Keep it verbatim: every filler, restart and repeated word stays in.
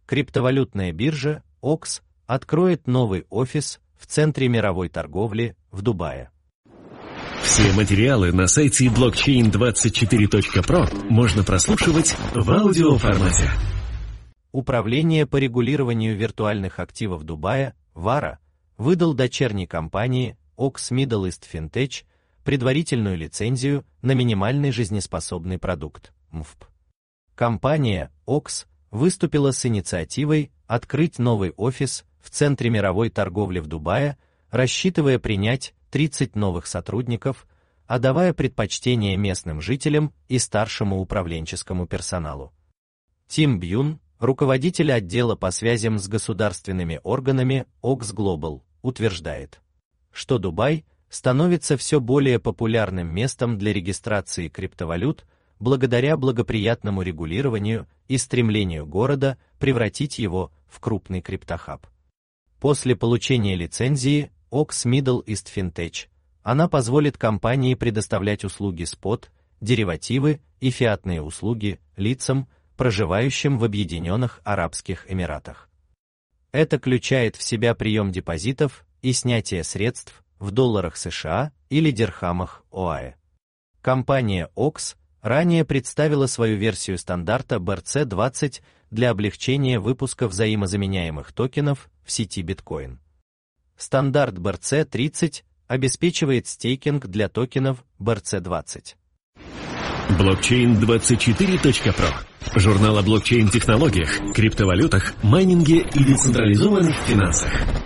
Криптовалютная биржа о кс откроет новый офис в центре мировой торговли в Дубае. Все материалы на сайте блокчейн двадцать четыре точка про можно прослушивать в аудиоформате. Управление по регулированию виртуальных активов Дубая, вара, выдал дочерней компании о кс Middle East Fintech предварительную лицензию на минимальный жизнеспособный продукт, эм эф пи. Компания о кс выступила с инициативой открыть новый офис в центре мировой торговли в Дубае, рассчитывая принять тридцать новых сотрудников, отдавая предпочтение местным жителям и старшему управленческому персоналу. Тим Бьюн, руководитель отдела по связям с государственными органами о кс Global, утверждает, что Дубай становится все более популярным местом для регистрации криптовалют благодаря благоприятному регулированию и стремлению города превратить его в крупный криптохаб. После получения лицензии о кс Middle East Fintech она позволит компании предоставлять услуги спот, деривативы и фиатные услуги лицам, проживающим в Объединенных Арабских Эмиратах. Это включает в себя прием депозитов и снятие средств в долларах США или дирхамах ОАЭ. Компания о кс ранее представила свою версию стандарта би ар си двадцать для облегчения выпуска взаимозаменяемых токенов в сети биткоин. Стандарт би ар си тридцать обеспечивает стейкинг для токенов би ар си двадцать. блокчейн двадцать четыре точка про. Журнал о блокчейн-технологиях, криптовалютах, майнинге и децентрализованных финансах.